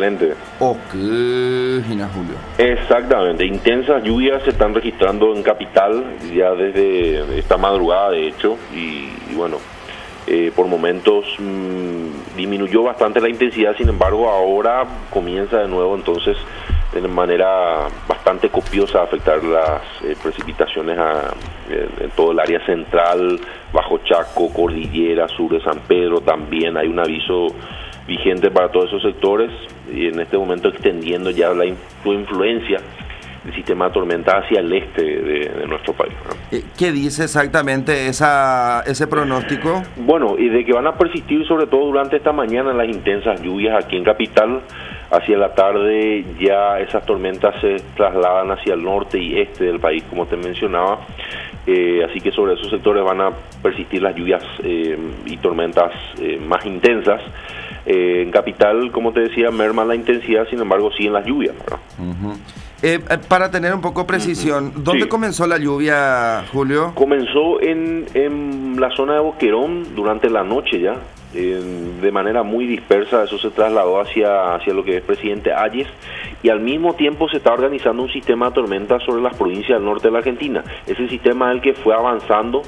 excelente. Ok, Gina Julio. Exactamente, intensas lluvias se están registrando en Capital ya desde esta madrugada, de hecho, y bueno, por momentos disminuyó bastante la intensidad, sin embargo ahora comienza de nuevo entonces de manera bastante copiosa a afectar las precipitaciones en todo el área central, Bajo Chaco, Cordillera, sur de San Pedro. También hay un aviso vigente para todos esos sectores y en este momento extendiendo ya su influencia del sistema de tormenta hacia el este de nuestro país, ¿no? ¿Qué dice exactamente ese pronóstico? Bueno, y de que van a persistir sobre todo durante esta mañana las intensas lluvias aquí en Capital. Hacia la tarde ya esas tormentas se trasladan hacia el norte y este del país, como te mencionaba. Así que sobre esos sectores van a persistir las lluvias y tormentas más intensas. En Capital, como te decía, merma la intensidad, sin embargo siguen las lluvias, ¿verdad? Para tener un poco precisión, ¿dónde comenzó la lluvia, Julio? Comenzó en la zona de Boquerón durante la noche ya, de manera muy dispersa. Eso se trasladó hacia lo que es Presidente Hayes, y al mismo tiempo se está organizando un sistema de tormentas sobre las provincias del norte de la Argentina. Ese sistema es el que fue avanzando,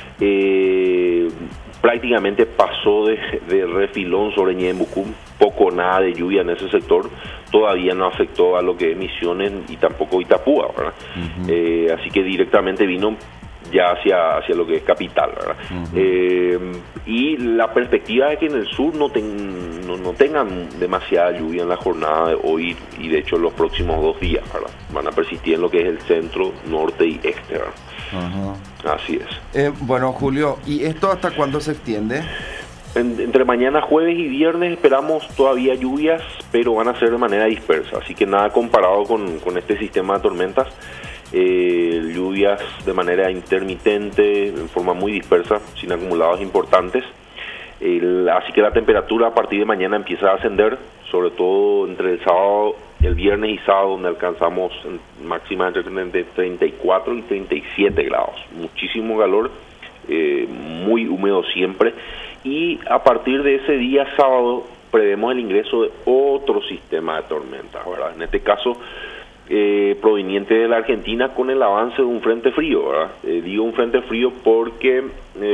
prácticamente pasó de refilón sobre Ñeembucú, poco o nada de lluvia en ese sector, todavía no afectó a lo que es Misiones y tampoco Itapúa, ¿verdad? Así que directamente vino ya hacia lo que es Capital, ¿verdad? Y la perspectiva es que en el sur no tengan demasiada lluvia en la jornada de hoy y de hecho los próximos 2 días, ¿verdad? Van a persistir en lo que es el centro, norte y este, ¿verdad? Así es. Bueno, Julio, ¿y esto hasta cuándo se extiende? Entre mañana, jueves y viernes esperamos todavía lluvias, pero van a ser de manera dispersa, así que nada comparado con este sistema de tormentas. Lluvias de manera intermitente, en forma muy dispersa, sin acumulados importantes. Así que la temperatura a partir de mañana empieza a ascender, sobre todo entre el viernes y sábado, donde alcanzamos máxima entre 34 y 37 grados. Muchísimo calor, muy húmedo siempre. Y a partir de ese día sábado prevemos el ingreso de otro sistema de tormentas, ¿verdad? En este caso proveniente de la Argentina con el avance de un frente frío, ¿verdad? Digo un frente frío porque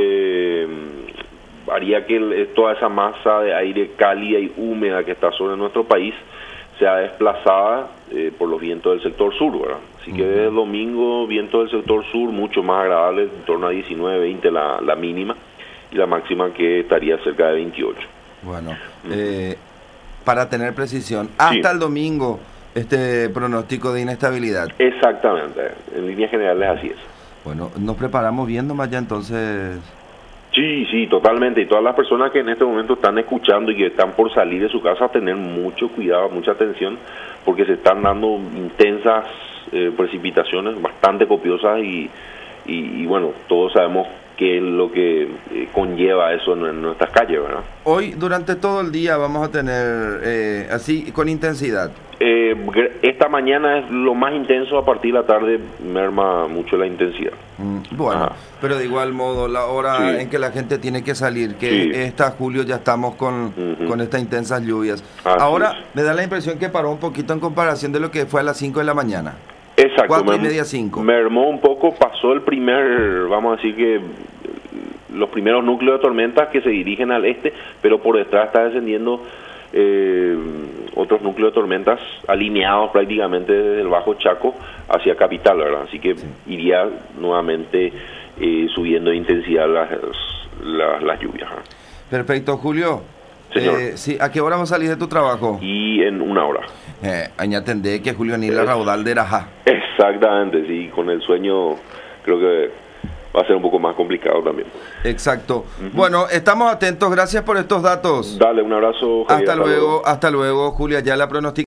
haría que toda esa masa de aire cálida y húmeda que está sobre nuestro país sea desplazada por los vientos del sector sur, ¿verdad? Así que desde el domingo, vientos del sector sur mucho más agradables, en torno a 19, 20 la mínima, y la máxima que estaría cerca de 28. Bueno, para tener precisión, hasta el domingo este pronóstico de inestabilidad. Exactamente, en líneas generales así es. Bueno, nos preparamos viendo más ya entonces. Sí, totalmente. Y todas las personas que en este momento están escuchando y que están por salir de su casa, tener mucho cuidado, mucha atención, porque se están dando intensas precipitaciones, bastante copiosas y bueno, todos sabemos qué es lo que conlleva eso en nuestras calles, ¿verdad? Hoy, durante todo el día, vamos a tener así, con intensidad. Esta mañana es lo más intenso, a partir de la tarde merma mucho la intensidad. Bueno, pero de igual modo, la hora en que la gente tiene que salir, que esta julio ya estamos con estas intensas lluvias. Ahora, me da la impresión que paró un poquito en comparación de lo que fue a las 5 de la mañana. Exacto. 4:30, 5. Mermó un poco, pasó vamos a decir que los primeros núcleos de tormentas que se dirigen al este, pero por detrás está descendiendo otros núcleos de tormentas alineados prácticamente desde el Bajo Chaco hacia Capital, ¿verdad? Así que iría nuevamente subiendo de intensidad las lluvias. Perfecto, Julio. Señor. ¿A qué hora vas a salir de tu trabajo? Y en 1 hora. Añatendé que Julio Nila Raudal de Rajá. Exactamente, sí, con el sueño creo que va a ser un poco más complicado también. Exacto. Bueno, estamos atentos, gracias por estos datos. Dale, un abrazo, Javier. Hasta luego, Julia, ya la pronostica.